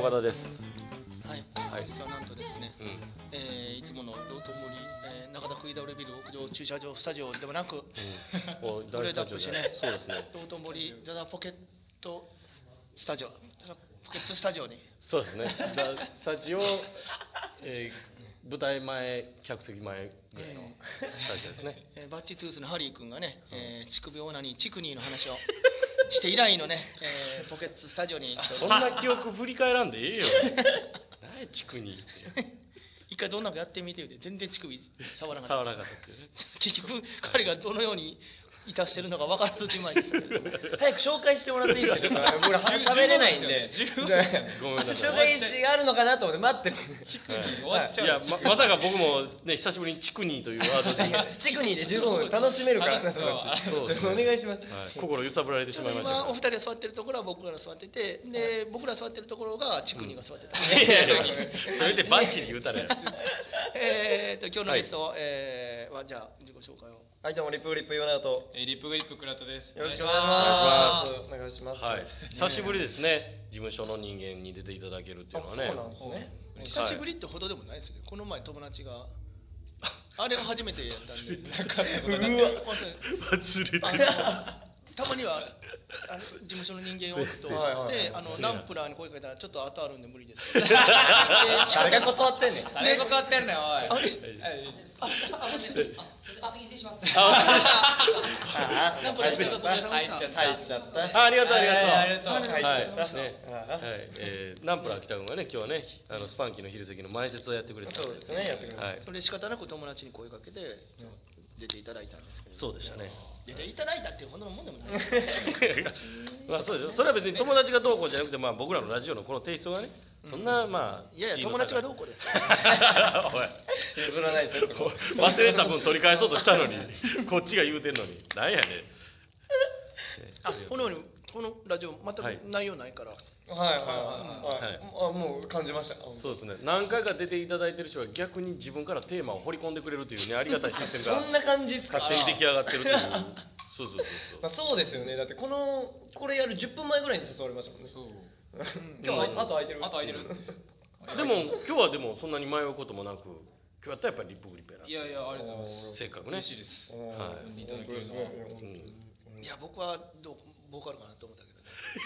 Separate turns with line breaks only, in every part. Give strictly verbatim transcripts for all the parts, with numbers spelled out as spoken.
岡田です。
はい、はい、実はなんとですね、うん、えー、いつもの道頓堀、えー、中田食い倒れビル屋上駐車場スタジオではなく、うん、グレードアップしてね、そうですね、道頓堀ザザポケットスタジオ、ポケットスタジオに、
そうですね、スタジオ、えー、舞台前、客席前ぐらいのスタジオですね。
えー、バッチトゥースのハリー君がね、えー、乳首オーナーにチクニーの話をして以来のね、えー、ポケットスタジオに。
そんな記憶振り返らんでええよ。何チクニーって。
一回どんなかやってみてよって全然乳首触らな
かった。触らなかったってね。
結局彼がどのようにいたしてるのか分からずじまいですけど
早く紹介してもらっていいですか。僕ら喋れないんで
ごめんなさい。
紹介しがあるのかなと思って待ってる。
チクニー終わっちゃう、はい、いや ま, まさか僕もね久しぶりにチクニーというワードで
チクニーで十分楽しめるからそうお願いします、
はい、心揺さぶられてしまいました。
今お二人が座ってるところは僕らが座っててで僕ら座ってるところがチクニーが座ってた、
うん、いやいやいやそれでバッチリ言うたらや
えーと今日のゲスト、はい、えー、はじゃあ自己紹介を。
はい、どうもリップグリップ岩永と、
えー、リップグリップ倉田です。
よろしくお願いします。お願いします。
はい、久しぶりですね。事務所の人間に出ていただけるっていうのはね。
そうなんですね。
久しぶりってほどでもないですけど、この前友達があれが初めてやったんで。
なかったことに
なってる。忘れてる。
たまにはあの事務所の人間をとで、あのナンプラーに声かけたらちょっと後あるんで無理です。
誰が断ってんねん。
誰が断ってんねんおい。
あれ？あ、あ、あ、失礼します。ナンプラーにしてください。
入っちゃった。
ありがとうありがとう。
ありがとう。
はい。はい。えー、ナンプラー北君がね今日はねあのスパンキーの昼席の前説をやってくれて。
そうですねやってくれました。
それ仕方なく友達に声かけて出ていただいたんですけど。
そうでしたね。
出ていただいたっていうほどのもんでもない。
まあそうですよ。それは別に友達がどうこうじゃなくて、まあ僕らのラジオのこのテイストがね、そんなまあ
いやいや友達がどうこうです。
おい譲らないですよ。
忘れた分取り返そうとしたのに、こっちが言うてんのに、なんやねん。
あ、このようにこのラジオ全く内容ないから。
はいはいはいはい。あ、もう感じました。
そうですね。何回か出ていただいてる人は逆に自分からテーマを掘り込んでくれるというね、ありがたいシステムが
そんな感じですか。
勝手に出来上がってるという。そうそうそうそう。
まあそうですよね。だってこのこれやるじゅっぷんまえぐらいに誘われましたもんね。そう。今日あと空いてる。
あと空いてる。
でも今日はでもそんなに迷うこともなく、今日やったらやっぱりリップグリップやな。
いやいやありがとうございます。
せっかくね。
嬉しいです。はい。いただけるのは。
いや僕はどうボーカルかなと思ったけど。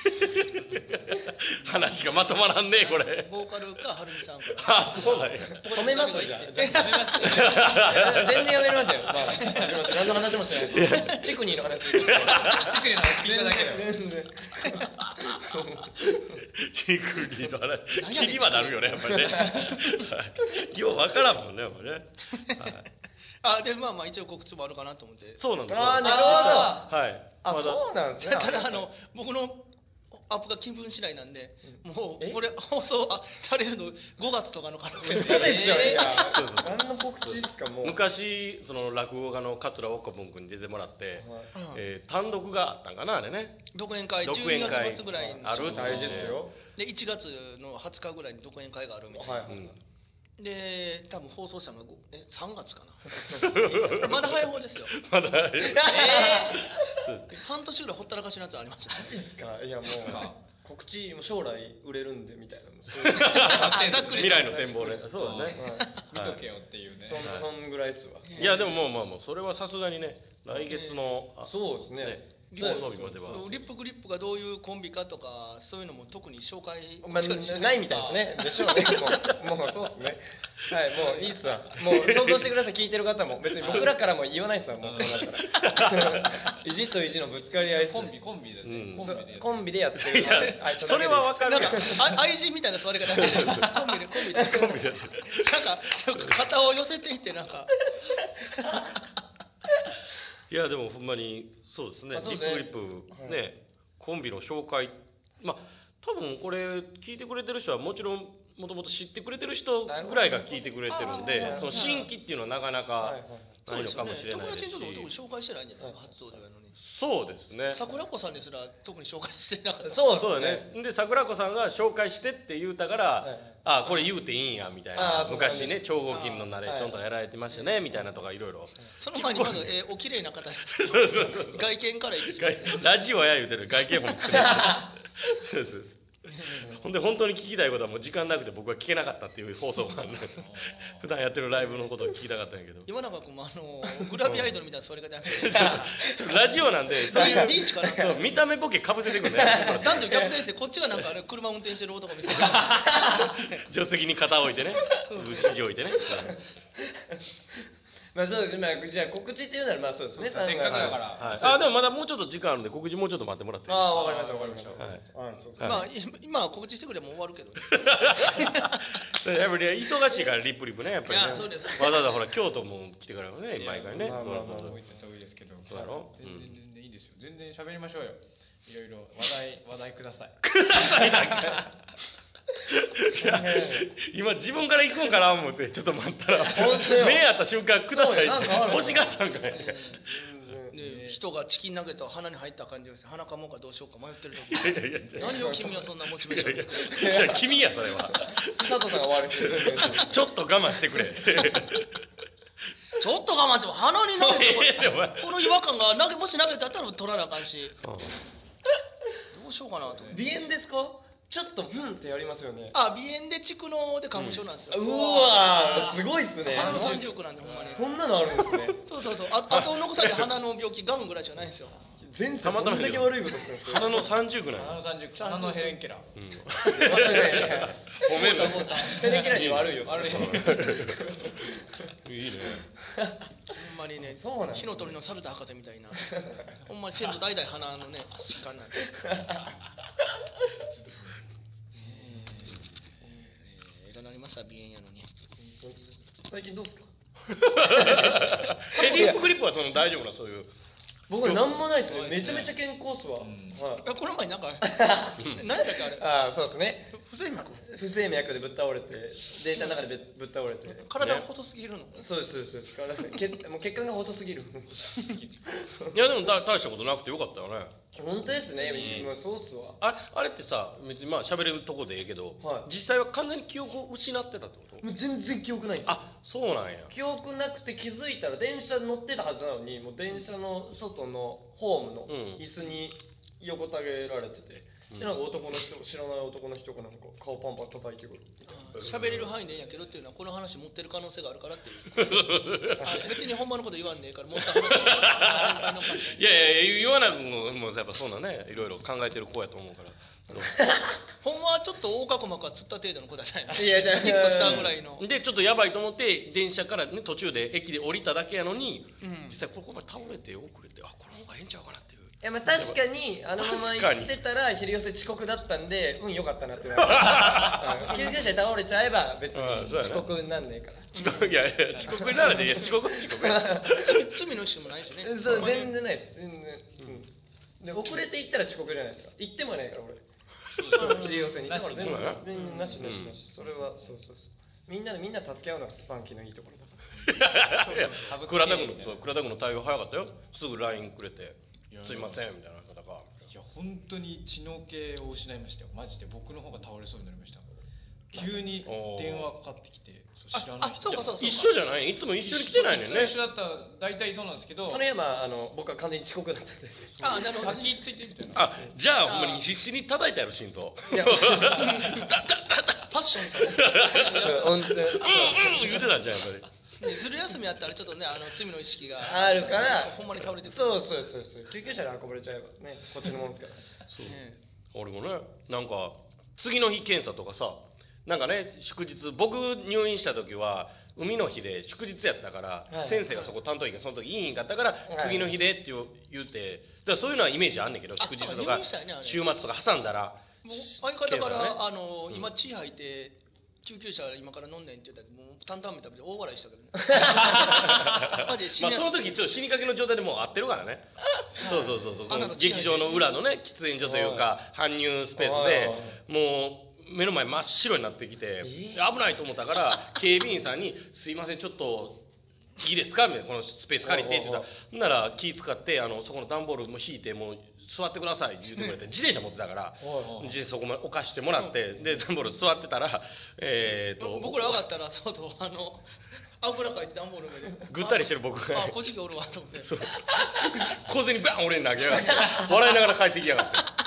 話がまとまらんねこれ。
ボーカルかはるみさんか。
あ、そうなんや。
止めますじゃあ。全然やめますよ。まあ何の話もしてないです。チクニーの話。チクニーの話聞いただけだよ。全然。
チクニーの話。気にはなるよねやっぱりね。ようわからんもんねこれね。
あ、でまあまあ一応告知もあるかなと思って。
そうなんですよ。
ああなるほど。
はい。
あ、そうなんですね。
ただあの僕のアップが気分次第なんで、もうこれ放送されるのごがつとかの可能性で。
そうですよね。何の告知ですかもう。
昔その落語家の桂岡文君に出てもらって、えー、単独があったんかなあれね。
独演会じゅうにがつ末ぐらいに
ある
大事ですよ。
でいちがつのはつかぐらいに独演会があるみたいな。はい。で多分放送したのがえさんがつかな。まだ早い方ですよ。
まだ早い。え
ー、半年ぐらいほったらかしのやつありましたね。
マジですか。いやもう告知も将来売れるんでみたいな。
未来の展望で。そうだね。
見とけよっていうね。
そんそんぐらいっすわ。
いやでももうまあもうそれはさすがにね来月の
そうですね。
放送日までは
リップグリップがどういうコンビかとかそういうのも特に紹介、
まあ、ないみたいですね。でしょうね。もう、もうそうですね。はい、もういいっすわ。もう想像してください。聞いてる方も別に僕らからも言わないっすわ。もうこうなったら意地と意地のぶつかり合いっす。
コンビコンビで、ね
うん、コンビでやってる。
それはわかる。
なんか愛人みたいな座り方でコンビでコンビでコンビでなんか肩を寄せていってなんか。
いやでもほんまにそうですね。リップグリップねコンビの紹介、まあ多分これ聞いてくれてる人はもちろんもともと知ってくれてる人ぐらいが聞いてくれてるんで、その新規っていうのはなかなかないのかもしれないですし。
友達に特に紹介してないんじゃないですか初登場やのに。
そうですね。
桜子さんですら特に紹介してなかった。
そうそうだね。で桜子さんが紹介してって言うたから、はい、あこれ言うていいんやみたいな。昔ね超合金のナレーションとかやられてましたねみたいなとかいろいろ。
その前にまず、えー、お綺麗な方。
そうそうそう。
外見から言ってしまう。
ラジオや言うてる外見もですね。そうそうそう。 ほんで本当に聞きたいことはもう時間なくて僕は聞けなかったっていう放送があるんで普段やってるライブのことを聞きたかったんやけど
岩永君もあのグラビアアイドルみたいな座り方やめて
ちょっとラジオなんでそういう
リーチかな
そう見た目ボケかぶせてくるね
男女逆転してこっちがなんかあれ車運転してる男みたいな
助手席に肩を置いてね肘を置いてね
まあそうですね、まあ、じゃあ告知っていうならまあそうですね、
せっかくだから、
はい、あでもまだもうちょっと時間あるんで告知もうちょっと待ってもらっていいですか。
ああわかりましたわかりました、
はい
あそうです
まあ今は告知してくればもう終わるけどね
それやっぱり忙しいからリップリップねやっぱりね
いやそうです
わざわざほら京都も来てからね毎回ね
まあまあまあ
置いてた方がいいですけど、
そうだろ
全然全然いいですよ。全然喋りましょうよ。いろいろ話題話題ください。
今自分から行くんかな思ってちょっと待ったら
本当よ
目合った瞬間ください
そうよなんかある
欲しがったんかい
で人がチキンナゲットを鼻に入った感じです鼻かもうかどうしようか迷ってる
いやいやいや
時何を君はそんなモチベーションで
いやいや君やそれは
佐藤さんが悪いし
ちょっと我慢してくれ
ちょっと我慢っても鼻に投げてこれ
いやいやお前
この違和感が投げもし投げてあったら取らなあかんしどうしようかなと
鼻炎ですか？ちょっとうんってやりますよね。
あ鼻炎で蓄膿で花粉症なんですよ、
うわーすごいっすね。
鼻の三重苦なんでほんまに
そんなのあるんですね。
そうそうそうああと残されて鼻の病気ガンぐらいしかないんですよ
前世どんだけ悪いことしてるんですか。
鼻の三十ぐらい
鼻の三十鼻のヘレンケラー。
うん
ごめんなさい。ヘレンケラーに悪いよ。
悪い。
いいね
ほんまにね
そうなんですね
火の鳥の猿田博士みたいなほんまに先祖代々鼻のね疾患なんでえらなりました鼻炎やのに
最近どうですか？
えリップグリップはその大丈夫なそういう
僕はなんもないですね。めちゃめちゃ健康っすわ。
うん
はい。
あこの前なんか何やったっけあれ
ああそうですね。
不整脈
不整脈でぶっ倒れて電車の中でぶっ倒れて。
体が細すぎるの、
そうですそうですそうです。体血もう血管が細すぎる。
いやでもだ大したことなくてよかったよね
本当ですね。
うん
もうそうっすわ。
あれあれってさ別にまあ喋れるとこでええけど、
はい
実際は完全に記憶を失ってたってこと
もう全然記憶ないんですよ。
あそうなんや
記憶なくて気づいたら電車乗ってたはずなのにもう電車の外のホームの
うん
椅子に横たげられてて、
うん
でなんか男の人知らない男の人がなんか顔パンパン叩いてくるみたいな。
喋れる範囲でいいんやけどっていうのはこの話持ってる可能性があるからっていうあ別にほんまのこと言わんでええから持った話を先輩の感じ
いやいや言わなくももうやっぱそうなねいろいろ考えてる子やと思うから
ほんまはちょっと横隔膜がつった程度の子だったんや
いやじゃあ
ヒットしたぐらいの
でちょっとやばいと思って電車から、ね、途中で駅で降りただけやのに、
うん
実際ここまで倒れて遅れてあこの方がええんちゃうかなっていう
いやまあ確かにあのまま行ってたら昼寄せ遅刻だったんでうん良かったなって言われました救急車で倒れちゃえば別に
うんそうやね
遅刻になんねえから
遅刻いやいや遅刻にならでいや遅刻は遅刻や
罪罪の意識もないしね
そう全然ないです全然、うん、で遅れて行ったら遅刻じゃないですか行ってもないから俺昼寄せにだから全然
なしね
全然なしなしなしそれはそうそうそうみんなでみんな助け合うのがスパンキーのいいところだから
いや倉田君のそう倉田君の対応早かったよすぐ ライン くれて
いや
すいませんみたいな方が
いや本当に知能系を失いましたよ。マジで僕の方が倒れそうになりました。急に電話かかってきて、そう知らない
あそうかそうか
一緒じゃないいつも一緒に来てないねんね
一緒だったら大体そうなんですけど、
それはまああの僕は完全に遅刻だったんで
あなるほど、
先ついてみたいな。
あじゃあほんまに必死に叩いたやろ心臓
いや
パッションされてパッションやる
本当に
うんうん言うてたんじゃんやっぱり
ねずる休みやったらちょっとねあの罪の意識が
あるから
ほんまに倒れてくる
そうそうそうそう救急車で運ばれちゃえばねこっちのもんですから
そう
ね
俺もねなんか次の日検査とかさなんかね祝日僕入院した時は海の日で祝日やったから、
はい、
先生がそこ担当医がその時いいひんかったから、
はい、
次の日でって言う言うてだからそういうのはイメージあんねんけど祝日とか、
ね、
週末とか挟んだら
もう相方から、
ね、
あの、
うん、
今血吐いて救急車今から飲んねんって言ったらもう担々麺食べて大笑いしたけどねマジで死
まあ
ぬやつ
その時ちょっと死にかけの状態でもう合ってるからねそうそうそうそうこの劇場の裏のね喫煙所というか搬入スペースでもう目の前真っ白になってきて、えー、危ないと思ったから警備員さんに「すいませんちょっといいですか?」みたいな「このスペース借りて」って言ったらほんなら気使ってあのそこの段ボールも引いてもう座ってくださいって言ってくれて自転車持ってたから自転車そこまで置かしてもらってで段ボール座ってたらえーと
僕ら上がったらそうとあの油かいて段ボール上で
ぐったりしてる僕が
あこっちにおるわと思って
そう小銭バン俺に投げやがって笑いながら帰ってきやがって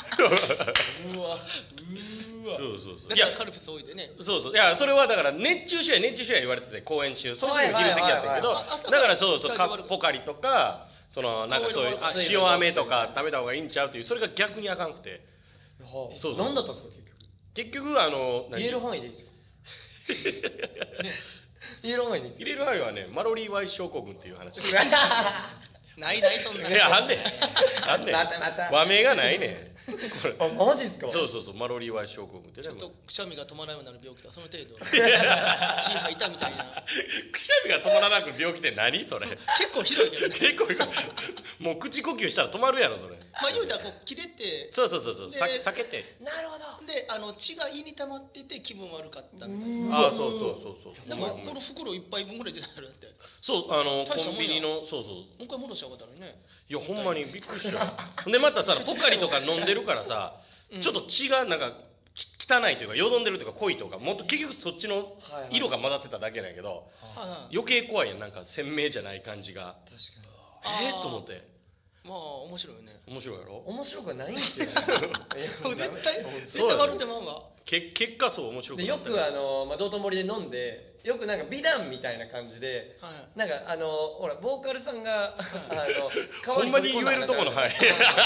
うわ
うわそうそうそう
だからカルピス多いでね
そうそういやそれはだから熱中症や熱中症や言われてて公演中その時も昼席やったけどだからそうそうカポカリとかそのなんかそういうあ塩飴とか食べた方がいいんちゃうっていうそれが逆にあかんくて
はあ
そうそう
何だったんですか結局
結局あの
言える範囲でいいですよね言える範囲でいいですよ
入れる範囲はねマロリーワイ症候群っていう話
ないないそんない
やあんねんあんねん
またまた
和名がないねんこれ
あマジっすか
そうそうそうマロリーワイ症候群ってね
ちょっとくしゃみが止まらなくなる病気だその程度血吐いたみたいな
くしゃみが止まらなく病気って何それ
結構ひどいけどね
結構もう口呼吸したら止まるやろそれ
まあ言うたらこう切れて
そうそうそうそう
で
さ避けて
なるほど
であの血が胃に溜まってて気分悪かったみたいな
ああそうそうそうそう
なんかこの袋一杯分ぐらい出たやろだって
そうあの
大したもんや
コンビニのそうそう
もう一回戻したらよかったのにね
いやほんまにびっくりしたよでまたさポカリとか飲んでるからさ、うん、ちょっと血がなんか汚いというかよどんでるというか濃いとかもっと結局そっちの色が混ざってただけなんやけど、はいはい、余計怖いやんなんか鮮明じゃない感じが
確か
にえー、と思って
まあ面白いよね
面白いやろ
面白くないんですよね
絶対絶対笑ってまうわ
け結果そう面白くない
でよくあの、まあ、道頓堀で飲んでよくなんか美談みたいな感じで、はい、なんかあのほらボーカルさんが、はい、あの
ほんまに言えるとこのはい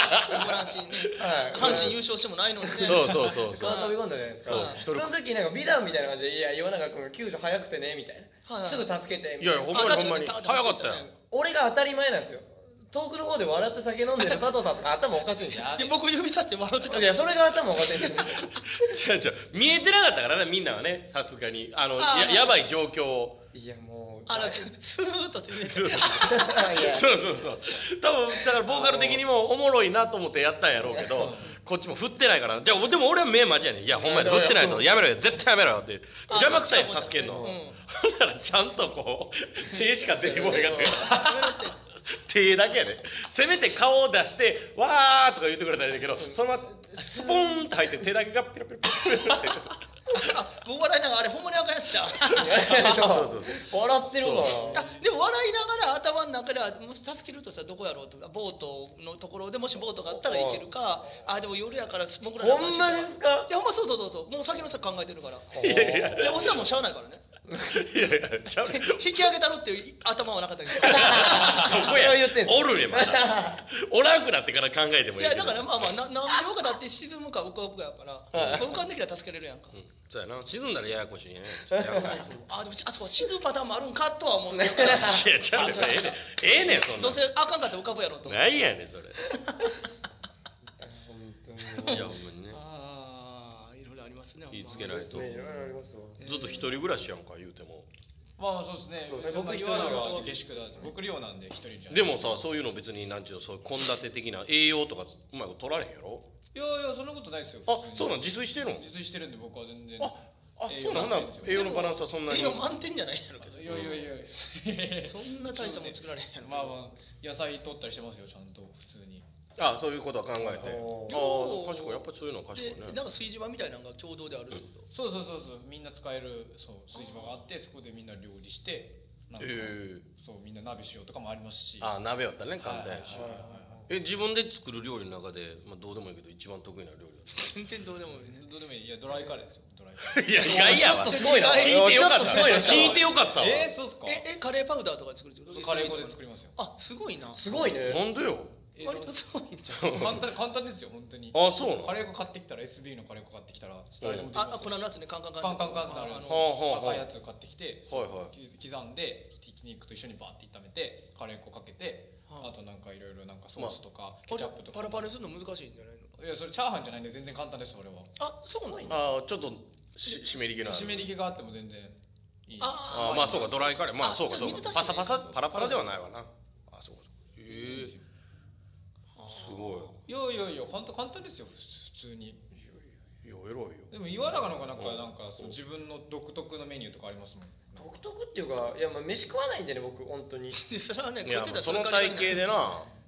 阪神優勝してもないのにね
そうそうそうそう
飛び込んだじゃないですかその時なんか美談みたいな感じでいや岩永君が救助早くてねみたいな、はいはい、すぐ助けてみたいな。
いやほんまにほんまに早かったよ
俺が当たり前なんですよ遠くの方で笑って酒飲んでる佐藤さんとか頭おかしいんじゃん。
で僕指さして笑ってた。
いやそれが頭おかしいんですよ。
違う違う見えてなかったからねみんなはねさすがにあのややばい状況を。
いやもう
あらスーッと見えて
そうそうそう多分だからボーカル的にもおもろいなと思ってやったんやろうけどこっちも振ってないからじゃあでも俺は目マジやねんいやほんまに振ってないぞやめろよ絶対やめろよって邪魔くさい助けんのほんならちゃんとこう手しか出てこないから手だけやで、ね、せめて顔を出してわーとか言ってくれたらいいけどそのままスポーンと入って手だけがピロピロピロピロって
僕笑いながらあれほんまにあかんやつじゃん
そうそう笑ってるから
でも笑いながら頭の中ではもし助けるとしたらどこやろうとかボートのところでもしボートがあったら行けるかあでも夜やから潜らな
ほんまですか
いやほんまそうそうそうそうもう先の先考えてるから
いやいや
でおっさんもしゃあないからね
いやいやちゃう
引き上げたろっていう頭はなかったけど
そこやおるねまだおらんくなってから考えてもいい
いやだからまあまあな何秒かだって沈むか浮かぶかやから、浮かんできたら助けれるやんか、
うん、そうやな沈んだらややこしいね
あでもあそう沈むパターンもあるんかとは思うね
いやちゃうねんええねんええねんそんな
どうせあかんかったら浮かぶやろと
何やねんそれ
本当に
いやほんまにね
ああいろいろありますね
気ぃつけないと、
いろいろありますわ
ずっと一人暮らしやんか言うても
まあそうですね。
そうですね僕一人
は
だから
下宿だ。僕寮なんで一人じゃ。
でもさそういうの別になんちゅうのそう献立的な栄養とかうまいこと取られへんやろ
いやいやそんなことないですよ。
あそうなん自炊してるの
自炊してるんで僕は全然。
ああそうなんな栄養のバランスはそんなに
栄養満点じゃないやろけど
いやいやいや
そんな大したもん作られへんやろ
まあまあ野菜取ったりしてますよちゃんと普通に
あそういうことは考えてああ賢いやっぱりそういうのは賢いね
なんか炊事場みたいなのが共同であるってこと、
そうそうそうそうみんな使えるそう炊事場があってそこでみんな料理してなんか、えー、そうみんな鍋しようとかもありますし
あ鍋やったらね簡単やしえ自分で作る料理の中で、まあ、どうでもいいけど一番得意な料理は
全然どうでもいいね
どうでもいいいやドライカレーですよドライカレー
いや意外やわ
ちょっとすごいな
聞いてよかった
ちょっとすごいな
聞いてよかったわ
えー、そうっすか
ええカレーパウダーとかで作るってこと
カレー粉で作りますよ
あすごいな
すごいね
なんでよ
割とすごいんじゃん
簡単簡単ですよ本当に
あそうなの
カレー粉買ってきたら エスビー のカレー粉買ってきたら
誰でもでき
あ粉のやつねカンカンカン
カンカンカンってあるやつ赤いやつ買ってきて刻んでひき肉と一緒にバーって炒めてカレー粉かけてあとなんかいろいろなんかソースとかケチャップとか
パラパラするの難しいんじゃないの
いやそれチャーハンじゃないんで全然簡単です俺は
あそうなん
あちょっとし湿り気のある
湿り気があっても全然いい
ああまあそうかドライカレーまあそうかそうかパサパサパラパラではないわなあそうかへえすごい
いやいやいや簡単簡単ですよ普通に
いや偉いよ
でも岩永のがなんかなんかその自分の独特のメニューとかありますもん
独特っていうかいやまあ飯食わないんでね僕本当に
それはね
いやその体型でな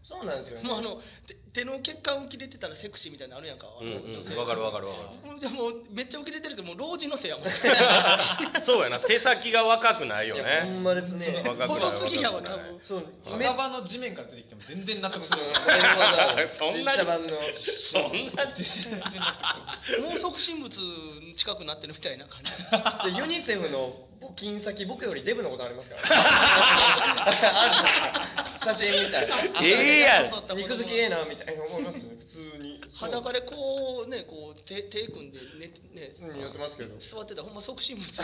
そうなんですよね。
もうあの手の血管浮き出てたらセクシーみたいなのあるやんか。
うんうん、わかるわかるわか
る。でもめっちゃ浮き出てるけどもう老人のせいやもん。
そうやな、手先が若くないよね。
ほんまですね。
若くない。
細すぎやわ多分。
そう。墓場の地面から出てきても全然納得する。
そんな
実写版の
そんな
もう促進物近くなってるみたいな感
じ。でユニセフの募金先僕よりデブのことありますから。ある写真みたいな。
ええやん。
肉付きええなみたいな思いますよね。普通に。
裸でこうねこう手手組んでねね、
うん、やってますけど。
座ってたらほんま促進物。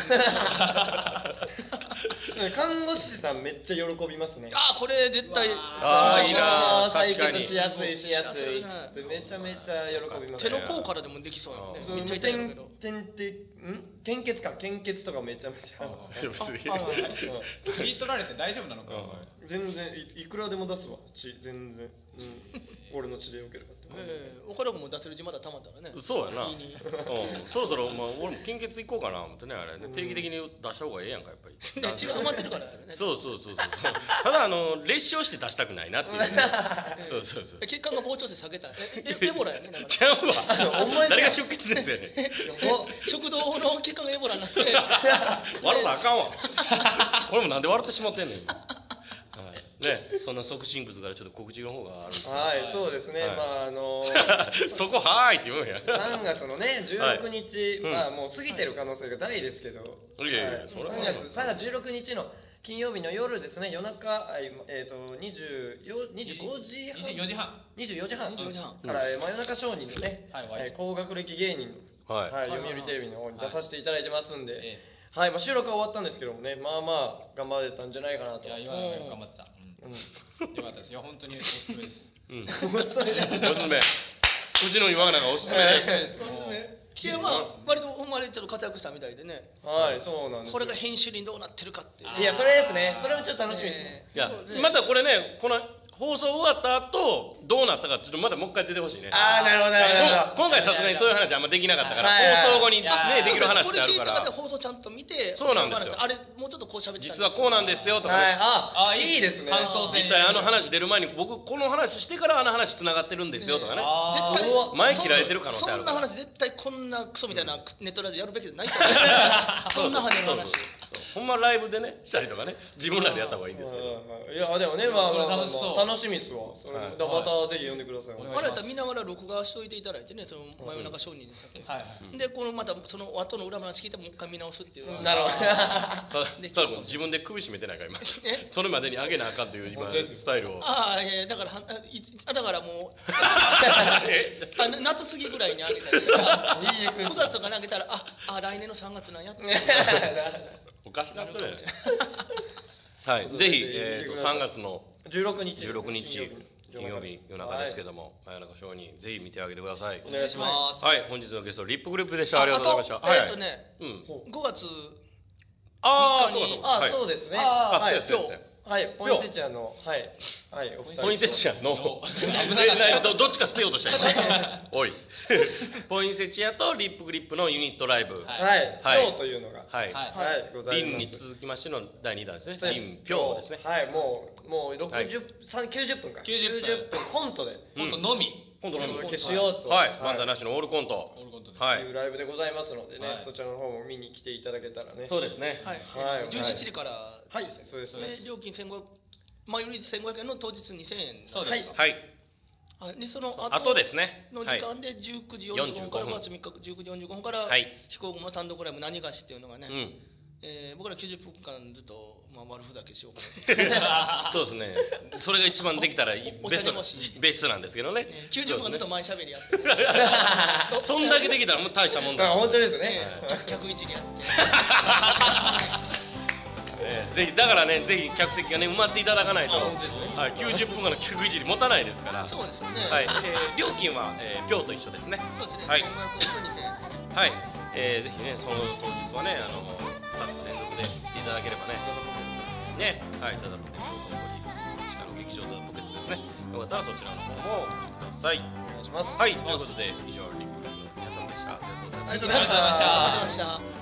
看護師さんめっちゃ喜びますね。
あこれ絶対。
ああいいな。
採血しやすいしやすいっつってめちゃめちゃ喜びます。
手の甲からでもできそうよね。めっちゃ痛いけど。
点点ん献血か献血とかめちゃめちゃ。
血取られて大丈夫なのか。
全然いくらでも出すわ血全然。うん、俺の血でよければって。
ええ、岡田君も出せる血まだたまったらね。
そうやな。うん、そろそろまあ俺も献血行こうかな思ってねあれね、定期的に出した方がええやんかやっぱり。
血が余ってるからね。
そうそうそうそう。ただあの裂傷して出したくないなっていう。そうそうそう。
血管が膨張して下げた。えエボラやね。
ちゃうわ。誰が出血ですよね。
食道の血管がエボラになって。
笑うたらあかんわ。俺もなんで笑ってしまってんねん。ね、そんな促進物からちょっと告知の方があるんです。
はい、そうですね。はい、まああの
ー、そこはーいって言うんや。
さんがつのねじゅうろくにち、はい、まあもう過ぎてる可能性が大ですけど、はい、いやいやさんがつさんがつじゅうろくにちの金曜日の夜ですね、夜中えっ、ー、とにじゅうごじはん
にじゅうよじはん
にじゅうよじはんから、うん、真夜中商人のね、はいはい、高学歴芸人の、はいはい、読売テレビの方に出させていただいてますんで、はいはい、まあ収録は終わったんですけどもね、まあまあ頑張れたんじゃないかなと。
いや今の頑張ってた。うん、よかったです。いや本当におすすめです。
うん。おすすめ。おすすめ。うちの岩永がおすすめです。
おすすめ。いやまあ割とほんまにちょっと活躍したみたいでね。
はい、そうなんです。
これが編集にどうなってるかっていう。
いやそれですね。それもちょっと楽しみですね。
いやまたこれねこの放送終わった後どうなったかちょっとまたもう一回出てほしいね。
ああなるほどなるほど。
今回さすがにそういう話あんまできなかったから放送後にねできる話ってあるから。
放送ちゃんと見て。
そうなんですよ。
あれもうちょっとこう喋って。
実はこうなんですよとか。
ああいいですね。
実際あの話出る前に僕この話してからあの話つながってるんですよとかね。絶対前切られてる可能性ある。
そんな話絶対こんなクソみたいなネットラジオやるべきじゃないと思う。そんな話の話。
ほんまライブでねしたりとかね自分らでやった方がいいんですけど。
いやでもねまあ楽しみっすわ。それまたぜひ呼んでください。
あれやったら見ながら録画しといていただいてね、その真夜中商人でしたっけ。でこのまたその後の裏話聞いてもう一回見直すっていう。
なるほど。
ただ自分で首絞めてないから今。それまでに上げなあかんという今スタイルを。
ああいやだからだからもう夏過ぎぐらいに上げたりしたらくがつとかに上げたらああ来年のさんがつなんやって。
おかしなってる。はい、ぜひえっとさんがつの
じゅうろくにち
じゅうろくにち金曜日夜中ですけども、真夜中商人ぜひ見てあげてください。
お願いします。
はい、本日のゲストリップグループでした。ありがとうございました。
えっとね、ごがつ
あ
あそうですね。
はい、今
日はい、ポインセチアのはいはい
ポインセチアのどっちか捨てようとした今。おい。ポインセチアとリップグリップのユニットライブ。
はい。今日というのが
はい
はいございます。
リンに続きましてのだいにだんですね。リンピョウですね。
はい、もうもうろくじゅう、きゅうじゅっぷんか。
きゅうじゅっぷん
コントで
コントのみ。
コントのみ
消しようと。
はい。漫才なしのオールコント。
はい。いうライブでございますのでね、そちらの方も見に来ていただけたらね。
そうですね。
はい。じゅうしちじからはいそうですね。料金せんごひゃく前よりせんごひゃくえんの当日にせんえん。
そうです。はい。
でその
後ですね
の時間でじゅうくじよんじゅうごふんからごがつみっかじゅうくじよんじゅうごふんから飛行組の単独ライブ何がしっていうのがね、えー、僕らきゅうじゅっぷんかんずっと、まあ、悪ふざけしようか
そうですねそれが一番できたらベストベストなんですけどね、
えー、きゅうじゅっぷんかんずっと前しゃべりやって、ね、
そんだけできたらもう大したもんだ。
本当ですね、
客位置にやって
えー、ぜひだからねぜひ客席がね埋まっていただかないと、はい、きゅうじゅっぷんかんの客位置に持たないですから。
そうですよね、
はい、えー、料金は、えー、ピョウと一緒ですね。
そうですね、
はい、はい、えー、ぜひねその当日はねあのふたつ連続で来ていただければねね、はい、ただとね地下の劇場ザ・ポケットですね。よかったらそちらの方もください。
お願いします。
はい、ということで以上リップの皆さんでした。
ありがとうございました。ありがとうございました。